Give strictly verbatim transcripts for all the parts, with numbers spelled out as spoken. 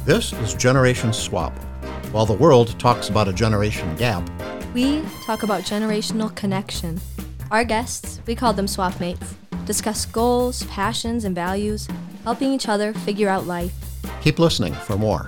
This is Generation Swap. While the world talks about a generation gap, we talk about generational connection. Our guests, we call them swap mates, discuss goals, passions, and values, helping each other figure out life. Keep listening for more.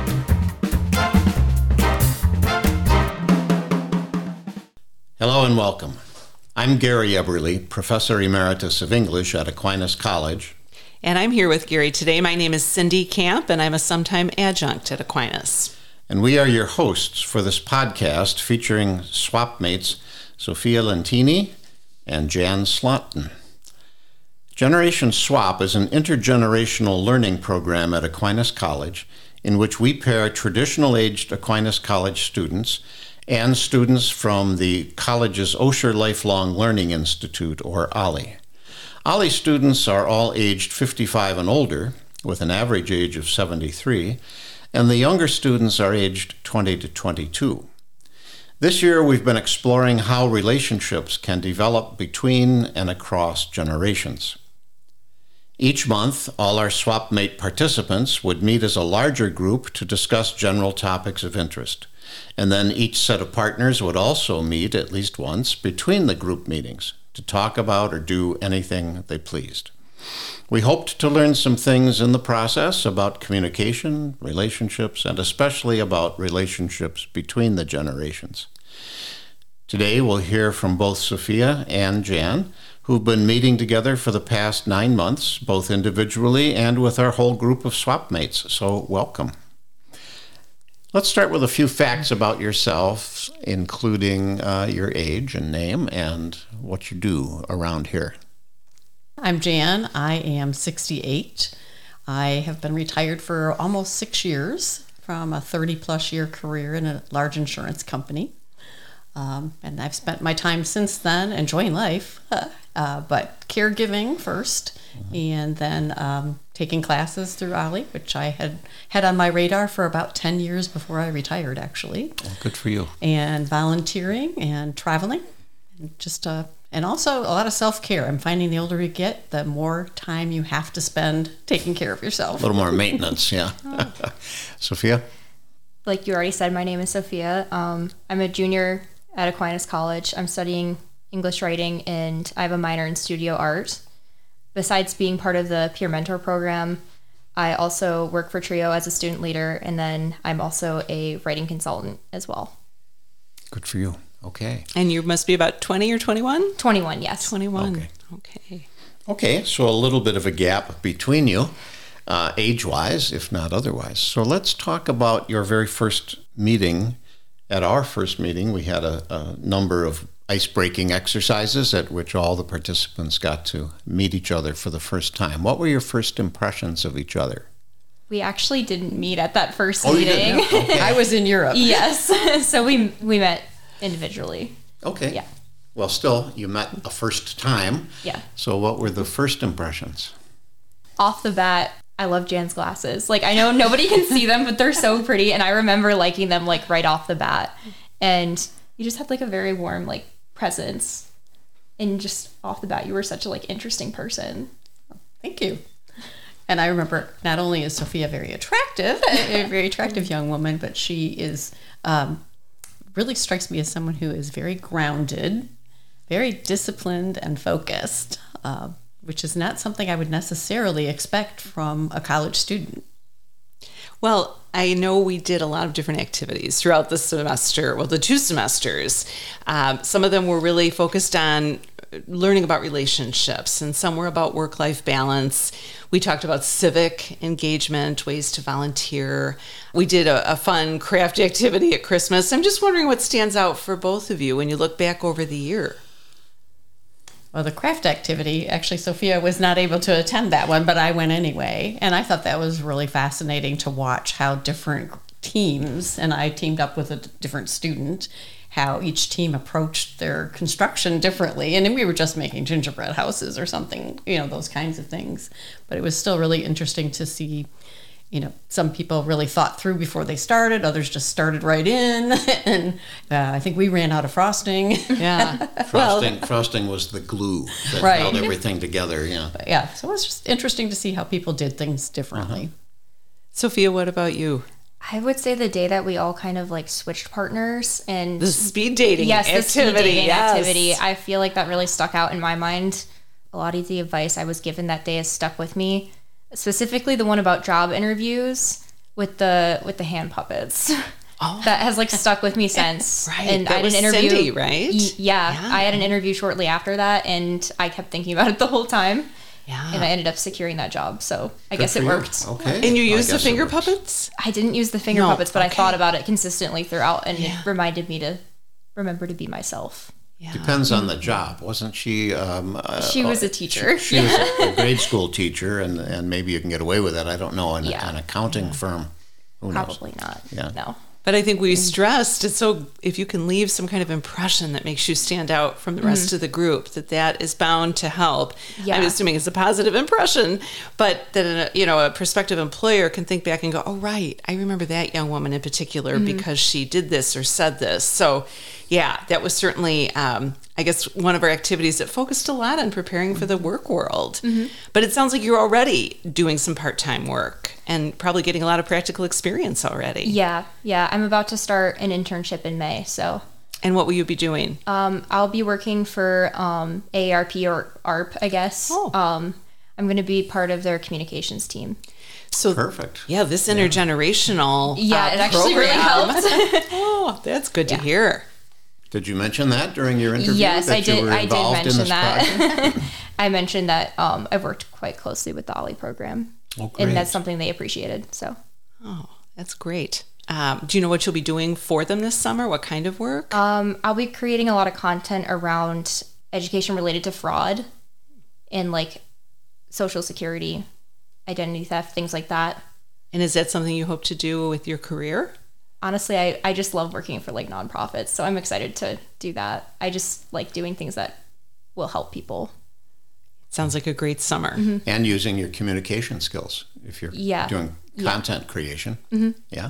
Hello and welcome. I'm Gary Eberly, Professor Emeritus of English at Aquinas College. And I'm here with Gary today. My name is Cindy Camp, and I'm a sometime adjunct at Aquinas. And we are your hosts for this podcast featuring swap mates Sophia Lentini and Jan Slotton. Generation Swap is an intergenerational learning program at Aquinas College in which we pair traditional-aged Aquinas College students and students from the college's Osher Lifelong Learning Institute, or O L I. O L I students are all aged fifty-five and older, with an average age of seventy-three, and the younger students are aged twenty to twenty-two. This year we've been exploring how relationships can develop between and across generations. Each month, all our SwapMate participants would meet as a larger group to discuss general topics of interest. And then each set of partners would also meet at least once between the group meetings to talk about or do anything they pleased. We hoped to learn some things in the process about communication, relationships, and especially about relationships between the generations. Today we'll hear from both Sophia and Jan, who've been meeting together for the past nine months, both individually and with our whole group of swap mates. So welcome. Let's start with a few facts about yourselves, including uh, your age and name and what you do around here. I'm Jan. I am sixty-eight. I have been retired for almost six years from a thirty-plus year career in a large insurance company. Um, and I've spent my time since then enjoying life, uh, but caregiving first, mm-hmm. and then um, taking classes through O L I, which I had had on my radar for about ten years before I retired, actually. Well, good for you. And volunteering and traveling, and just uh, and also a lot of self-care. I'm finding the older you get, the more time you have to spend taking care of yourself. A little more maintenance, yeah. Oh. Sophia? Like you already said, my name is Sophia. Um, I'm a junior at Aquinas College. I'm studying English writing, and I have a minor in studio art. Besides being part of the peer mentor program, I also work for TRIO as a student leader, and then I'm also a writing consultant as well. Good for you. Okay. And you must be about twenty or twenty-one? twenty-one, yes. twenty-one. Okay. Okay. Okay, so a little bit of a gap between you, uh, age-wise, if not otherwise. So let's talk about your very first meeting. At our first meeting, we had a, a number of ice-breaking exercises at which all the participants got to meet each other for the first time. What were your first impressions of each other? We actually didn't meet at that first oh, meeting. You didn't? Okay. I was in Europe. Yes. So we we met individually. Okay. Yeah. Well, still, you met a first time. Yeah. So what were the first impressions? Off the bat, I love Jan's glasses. Like, I know nobody can see them, but they're so pretty. And I remember liking them, like, right off the bat. And you just had, like, a very warm, like, presence. And just off the bat, you were such a, like, interesting person. Thank you. And I remember not only is Sophia very attractive, a very attractive young woman, but she is, um, really strikes me as someone who is very grounded, very disciplined and focused, uh, which is not something I would necessarily expect from a college student. Well, I know we did a lot of different activities throughout the semester, well, the two semesters. Um, some of them were really focused on learning about relationships, and some were about work-life balance. We talked about civic engagement, ways to volunteer. We did a, a fun craft activity at Christmas. I'm just wondering what stands out for both of you when you look back over the year. Well, the craft activity, actually, Sophia was not able to attend that one, but I went anyway. And I thought that was really fascinating to watch how different teams, and I teamed up with a different student, how each team approached their construction differently. And we were just making gingerbread houses or something, you know, those kinds of things. But it was still really interesting to see, you know, some people really thought through before they started. Others just started right in. And uh, I think we ran out of frosting. Yeah. frosting, frosting was the glue that Right. held everything together. Yeah. But yeah. So it was just interesting to see how people did things differently. Uh-huh. Sophia, what about you? I would say the day that we all kind of like switched partners and The speed dating yes, activity. the speed dating yes. activity. I feel like that really stuck out in my mind. A lot of the advice I was given that day has stuck with me. Specifically, the one about job interviews with the with the hand puppets. Oh. That has like stuck with me since. Right. And That I had was an interview. Cindy, right? Y- yeah, Yeah. I had an interview shortly after that, and I kept thinking about it the whole time. Yeah. And I ended up securing that job. So I Good guess for it you. worked. Okay. And you Well, I used the guess it finger works. puppets? I didn't use the finger No, puppets, but I okay. thought about it consistently throughout, and Yeah. it reminded me to remember to be myself. Yeah. Depends on the job. Wasn't she? Um, uh, She was a teacher. She was a, a grade school teacher, and, and maybe you can get away with that. I don't know. An, Yeah. an accounting firm. Who knows? Probably not. Yeah. No. But I think we stressed it's so if you can leave some kind of impression that makes you stand out from the rest of the group, that that is bound to help. Yeah. I'm assuming it's a positive impression, but that a, you know a prospective employer can think back and go, "Oh, right, I remember that young woman in particular because she did this or said this." So, yeah, that was certainly, um, I guess, one of our activities that focused a lot on preparing for the work world. But it sounds like you're already doing some part-time work and probably getting a lot of practical experience already. Yeah, yeah. I'm about to start an internship in May, so And what will you be doing? um, I'll be working for um, A A R P or A R P, I guess. Oh. Um, I'm going to be part of their communications team. So Perfect. Yeah, this intergenerational Yeah, uh, it actually really program. helped. Oh, that's good Yeah. to hear. Did you mention that during your interview? Yes, that I you did. were I did involved in mention this project? that. I mentioned that um, I've worked quite closely with the Ollie program, Oh, great. and that's something they appreciated. So Oh, that's great. Um, do you know what you'll be doing for them this summer? What kind of work? um, I'll be creating a lot of content around education related to fraud and like social security, identity theft, things like that. and is that something you hope to do with your career? Honestly, I, I just love working for like nonprofits, so I'm excited to do that. I just like doing things that will help people. Sounds like a great summer. And using your communication skills if you're Yeah. doing Yeah. content creation. Yeah.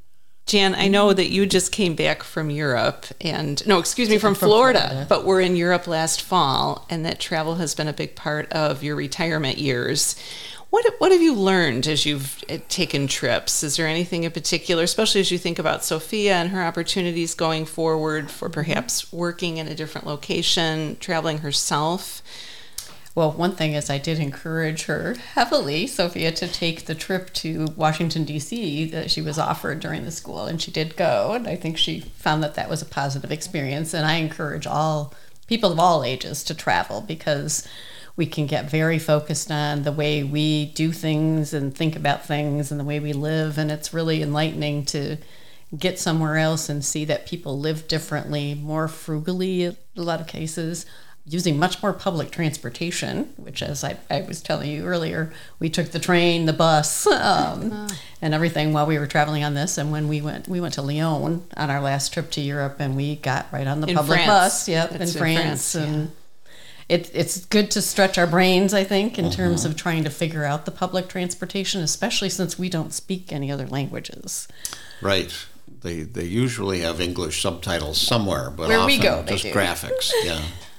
Jan, I know that you just came back from Europe and, no, excuse me, from, Florida, Florida. but were in Europe last fall, and that travel has been a big part of your retirement years. What, what have you learned as you've uh, taken trips? Is there anything in particular, especially as you think about Sophia and her opportunities going forward for perhaps working in a different location, traveling herself? Well, one thing is I did encourage her heavily, Sophia, to take the trip to Washington, D C that she was offered during the school, and she did go, and I think she found that that was a positive experience, and I encourage all people of all ages to travel because we can get very focused on the way we do things and think about things and the way we live, and it's really enlightening to get somewhere else and see that people live differently, more frugally in a lot of cases, using much more public transportation, which, as I, I was telling you earlier, we took the train, the bus, um, and everything while we were traveling on this. And when we went, we went to Lyon on our last trip to Europe, and we got right on the In public France. bus. Yep, in That's in France. France, and it, it's good to stretch our brains, I think, in terms of trying to figure out the public transportation, especially since we don't speak any other languages. Right. They they usually have English subtitles somewhere, but Where often we go, they just do. graphics. Yeah.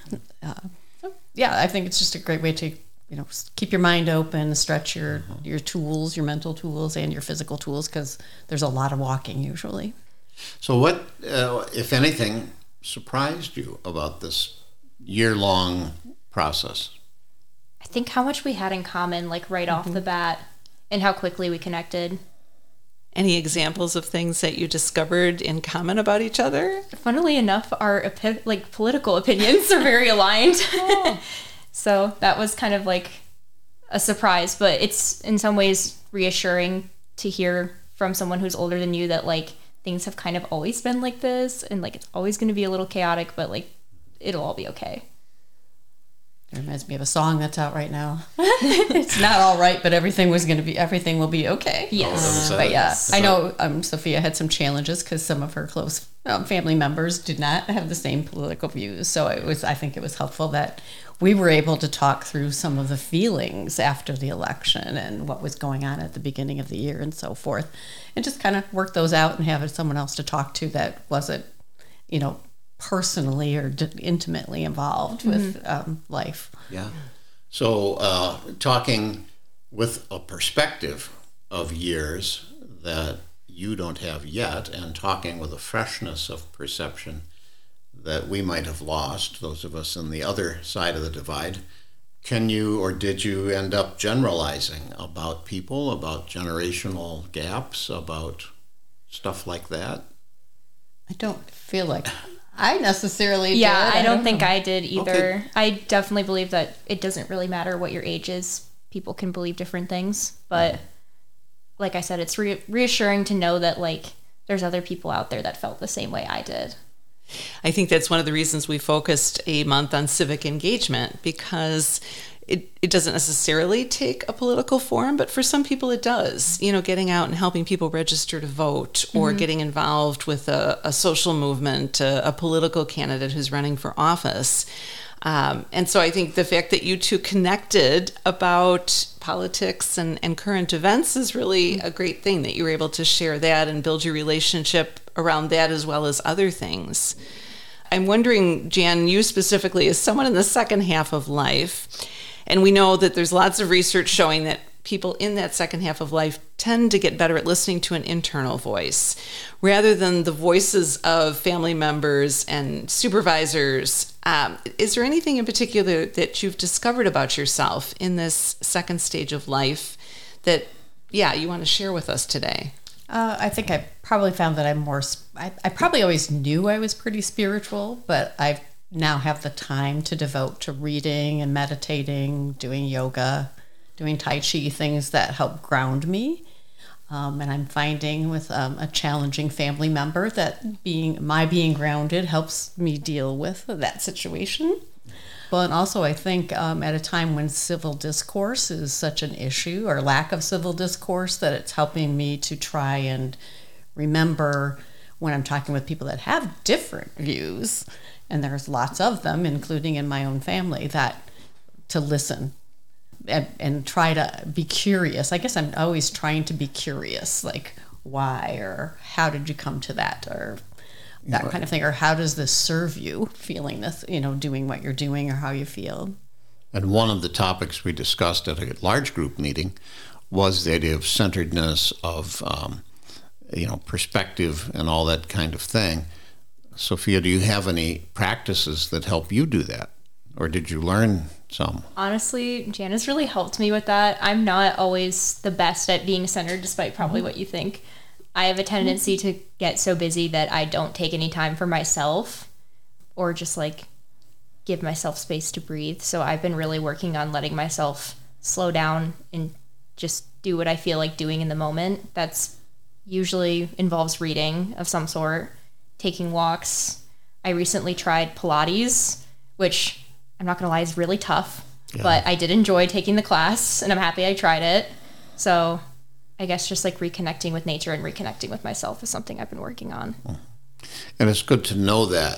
Yeah, I think it's just a great way to, you know, s- keep your mind open, stretch your your tools, your mental tools, and your physical tools, because there's a lot of walking usually. So what, uh, if anything, surprised you about this year-long process? I think how much we had in common, like right off the bat, and how quickly we connected. Any examples of things that you discovered in common about each other? Funnily enough, our opi- like political opinions are very aligned. So that was kind of like a surprise, but it's in some ways reassuring to hear from someone who's older than you that like things have kind of always been like this, and like it's always going to be a little chaotic, but like it'll all be okay. It reminds me of a song that's out right now. It's not all right, but everything was going to be, everything will be okay. Yes. Oh, But yeah, is I that- know um, Sophia had some challenges because some of her close um, family members did not have the same political views. So it was, I think it was helpful that we were able to talk through some of the feelings after the election and what was going on at the beginning of the year and so forth, and just kind of work those out and have someone else to talk to that wasn't, you know, personally or d- intimately involved with um, life. Yeah. So uh, talking with a perspective of years that you don't have yet, and talking with a freshness of perception that we might have lost, those of us on the other side of the divide. Can you, or did you end up generalizing about people, about generational gaps, about stuff like that? I don't feel like I necessarily yeah, did. I, I don't, don't think know. I did either. Okay. I definitely believe that it doesn't really matter what your age is. People can believe different things. But like I said, it's re- reassuring to know that like there's other people out there that felt the same way I did. I think that's one of the reasons we focused a month on civic engagement, because it, it doesn't necessarily take a political form, but for some people it does. You know, getting out and helping people register to vote, or mm-hmm. getting involved with a, a social movement, a, a political candidate who's running for office. Um, and so I think the fact that you two connected about politics and, and current events is really a great thing, that you were able to share that and build your relationship around that as well as other things. I'm wondering, Jan, you specifically, as someone in the second half of life, and we know that there's lots of research showing that people in that second half of life tend to get better at listening to an internal voice rather than the voices of family members and supervisors. Um, is there anything in particular that you've discovered about yourself in this second stage of life that, yeah, you want to share with us today? Uh, I think I probably found that I'm more, I, I probably always knew I was pretty spiritual, but I now have the time to devote to reading and meditating, doing yoga, doing Tai Chi, things that help ground me. Um, and I'm finding with um, a challenging family member that being my being grounded helps me deal with that situation. Well, and also I think um, at a time when civil discourse is such an issue, or lack of civil discourse, that it's helping me to try and remember when I'm talking with people that have different views, and there's lots of them, including in my own family, that to listen. And, and try to be curious. I guess I'm always trying to be curious, like why, or how did you come to that, or that kind of thing, or how does this serve you, feeling this, you know, doing what you're doing, or how you feel. And one of the topics we discussed at a large group meeting was the idea of centeredness, of um, you know, perspective, and all that kind of thing. Sophia, do you have any practices that help you do that, or did you learn some? Honestly, Janice really helped me with that. I'm not always the best at being centered, despite probably mm-hmm. what you think. I have a tendency mm-hmm. to get so busy that I don't take any time for myself, or just like give myself space to breathe. So I've been really working on letting myself slow down and just do what I feel like doing in the moment. That's usually involves reading of some sort, taking walks. I recently tried Pilates, which I'm not going to lie, is really tough, yeah. but I did enjoy taking the class, and I'm happy I tried it. So I guess just like reconnecting with nature and reconnecting with myself is something I've been working on. And it's good to know that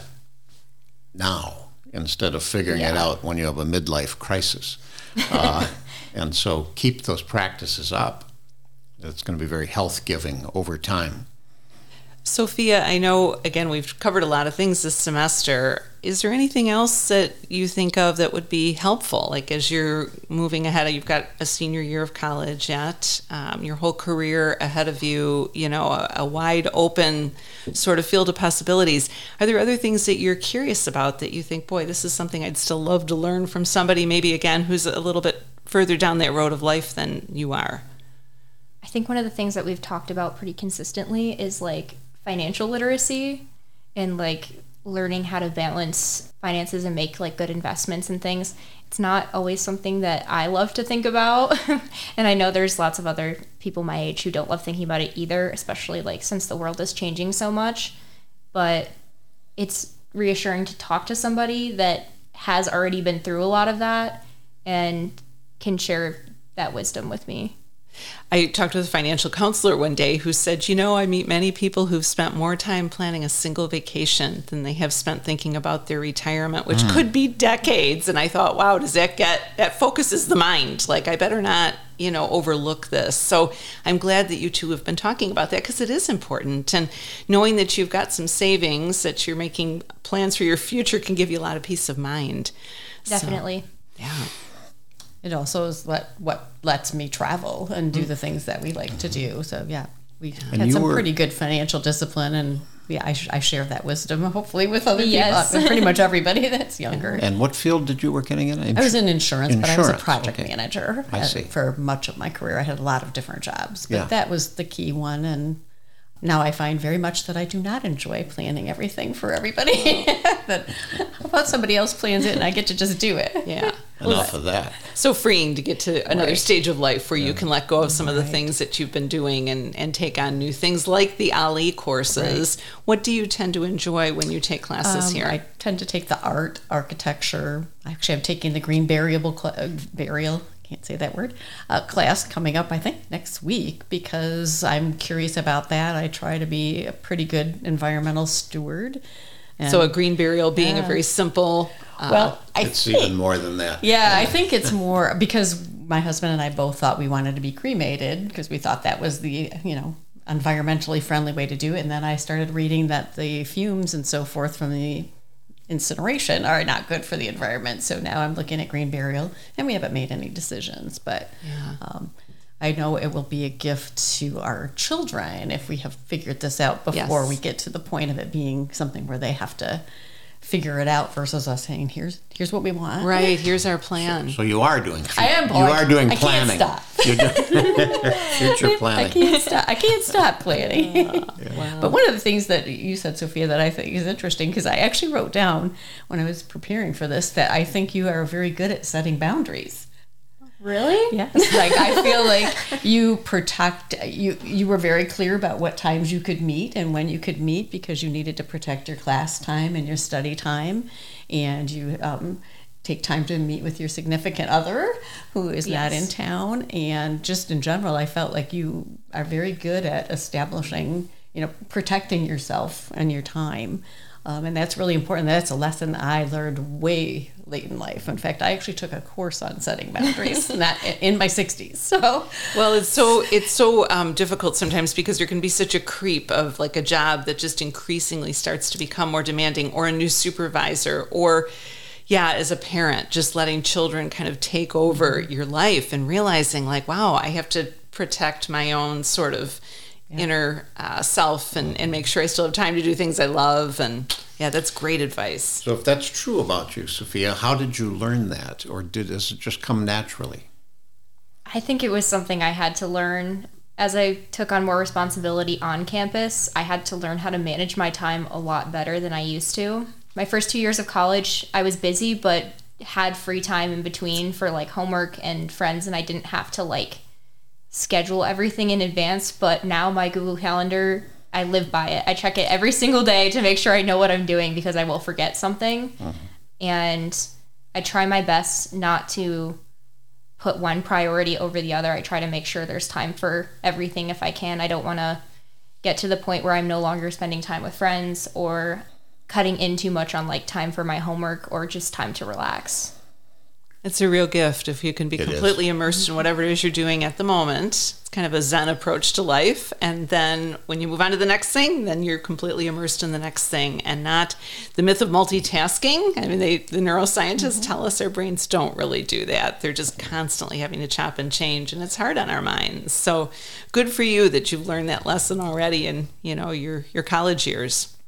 now, instead of figuring yeah. it out when you have a midlife crisis. Uh, and so keep those practices up. It's going to be very health-giving over time. Sophia, I know, again, we've covered a lot of things this semester. Is there anything else that you think of that would be helpful? Like as you're moving ahead, you've got a senior year of college yet, um, your whole career ahead of you, you know, a, a wide open sort of field of possibilities. Are there other things that you're curious about that you think, boy, this is something I'd still love to learn from somebody, maybe again, who's a little bit further down that road of life than you are? I think one of the things that we've talked about pretty consistently is like financial literacy, and like learning how to balance finances and make like good investments and things. It's not always something that I love to think about. And I know there's lots of other people my age who don't love thinking about it either, especially like since the world is changing so much. But it's reassuring to talk to somebody that has already been through a lot of that and can share that wisdom with me. I talked with a financial counselor one day who said, you know, I meet many people who've spent more time planning a single vacation than they have spent thinking about their retirement, which mm. could be decades. And I thought, wow, does that get, that focuses the mind. Like, I better not, you know, overlook this. So I'm glad that you two have been talking about that, because it is important. And knowing that you've got some savings, that you're making plans for your future, can give you a lot of peace of mind. Definitely. So, yeah. it also is what what lets me travel and do the things that we like to do. So yeah, we And had you some were- pretty good financial discipline, and yeah, I, sh- I share that wisdom hopefully with other Yes. people, pretty much everybody that's younger. And what field did you work in again? I was in insurance, but I was a Insurance, project okay. manager I uh, see. for much of my career. I had a lot of different jobs, but Yeah. that was the key one. And now I find very much that I do not enjoy planning everything for everybody. That how about somebody else plans it and I get to just do it? Yeah. Enough of that. So freeing to get to another Right. stage of life where you can let go of some of the Right. things that you've been doing and, and take on new things like the Ali courses. What do you tend to enjoy when you take classes Um, here? I tend to take the art, architecture. Actually, I'm taking the green burial cl- uh, burial. Can't say that word. Uh, class coming up, I think, next week because I'm curious about that. I try to be a pretty good environmental steward. And, so a green burial being a Yeah. very simple. Uh, well, I It's think, even more than that. yeah, I think it's more because my husband and I both thought we wanted to be cremated because we thought that was the, you know, environmentally friendly way to do it. And then I started reading that the fumes and so forth from the incineration are not good for the environment. So now I'm looking at green burial, and we haven't made any decisions, but um, I know it will be a gift to our children if we have figured this out before Yes. we get to the point of it being something where they have to figure it out versus us saying, here's here's what we want. right. Here's our plan. So you are doing. I am, You boy. are doing I can't planning. stop. You're doing future I planning. can't stop. I can't stop planning. But one of the things that you said, Sophia, that I think is interesting because I actually wrote down when I was preparing for this that I think you are very good at setting boundaries. Really? Yes. Like I feel like you protect you you were very clear about what times you could meet and when you could meet because you needed to protect your class time and your study time, and you um, take time to meet with your significant other who is not Yes. in town. And just in general, I felt like you are very good at establishing, you know, protecting yourself and your time. Um, and that's really important. That's a lesson I learned way late in life. In fact, I actually took a course on setting boundaries not in my sixties. So, Well, it's so it's so um, difficult sometimes because there can be such a creep of like a job that just increasingly starts to become more demanding, or a new supervisor, or yeah, as a parent, just letting children kind of take over your life and realizing like, wow, I have to protect my own sort of inner uh, self and, and make sure I still have time to do things I love. And yeah, that's great advice. So if that's true about you, Sophia, how did you learn that, or did does it just come naturally? I think it was something I had to learn as I took on more responsibility on campus. I had to learn how to manage my time a lot better than I used to. My first two years of college, I was busy, but had free time in between for like homework and friends, and I didn't have to like schedule everything in advance. But now my Google Calendar, I live by it. I check it every single day to make sure I know what I'm doing because I will forget something. Mm-hmm. And I try my best not to put one priority over the other. I try to make sure there's time for everything if I can. I don't want to get to the point where I'm no longer spending time with friends or cutting in too much on like time for my homework or just time to relax. It's a real gift if you can be It is. completely immersed in whatever it is you're doing at the moment. It's kind of a Zen approach to life. And then when you move on to the next thing, then you're completely immersed in the next thing, and not the myth of multitasking. I mean, they, the neuroscientists tell us our brains don't really do that. They're just constantly having to chop and change, and it's hard on our minds. So good for you that you've learned that lesson already in, you know, your, your college years.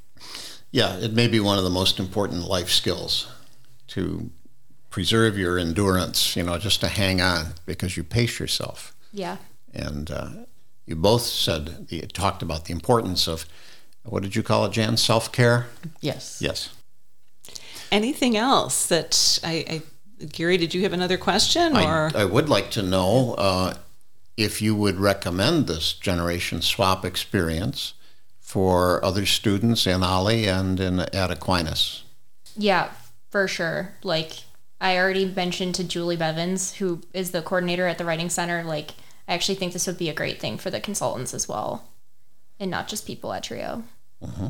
Yeah, it may be one of the most important life skills to preserve your endurance, you know, just to hang on because you pace yourself. Yeah. And uh, you both said, you talked about the importance of, what did you call it, Jan? Self-care? yes. Yes. Anything else that I, I Gary, did you have another question? Or I, I would like to know uh, if you would recommend this Generation Swap experience for other students in Ali and in, at Aquinas. Yeah, for sure. Like, I already mentioned to Julie Bevins, who is the coordinator at the Writing Center, like, I actually think this would be a great thing for the consultants as well, and not just people at Trio. Mm-hmm.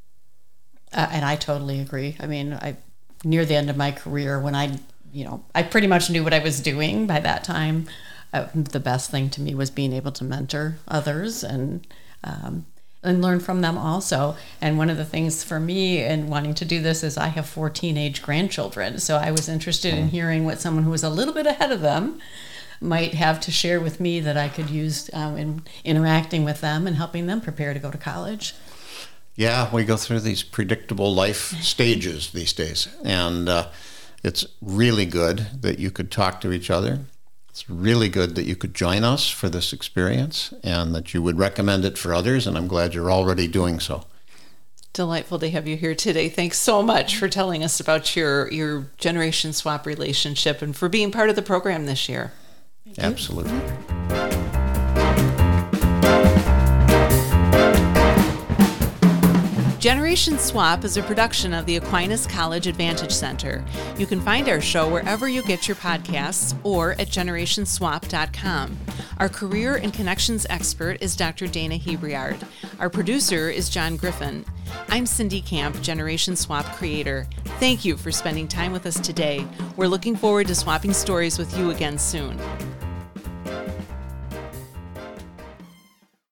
Uh, and I totally agree. I mean, I near the end of my career, when I, you know, I pretty much knew what I was doing by that time. Uh, the best thing to me was being able to mentor others, and um, and learn from them also. And one of the things for me in wanting to do this is I have four teenage grandchildren. So I was interested in hearing what someone who was a little bit ahead of them might have to share with me that I could use um, in interacting with them and helping them prepare to go to college. Yeah, we go through these predictable life stages these days. And uh, it's really good that you could talk to each other. It's really good that you could join us for this experience and that you would recommend it for others, and I'm glad you're already doing so. Delightful to have you here today. Thanks so much for telling us about your, your Generation Swap relationship and for being part of the program this year. Thank you. Absolutely. Generation Swap is a production of the Aquinas College Advantage Center. You can find our show wherever you get your podcasts or at generation swap dot com. Our career and connections expert is Doctor Dana Hebriard. Our producer is John Griffin. I'm Cindy Camp, Generation Swap creator. Thank you for spending time with us today. We're looking forward to swapping stories with you again soon.